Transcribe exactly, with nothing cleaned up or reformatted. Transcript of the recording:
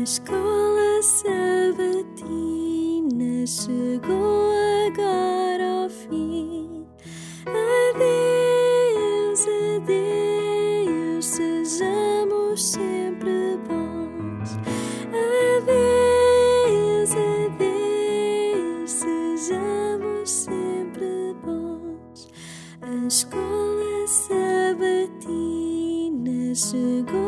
escola sabatina chegou agora ao fim. Adeus, adeus, sejamos sempre bons. Adeus, adeus, sejamos sempre bons. A escola sabatina chegou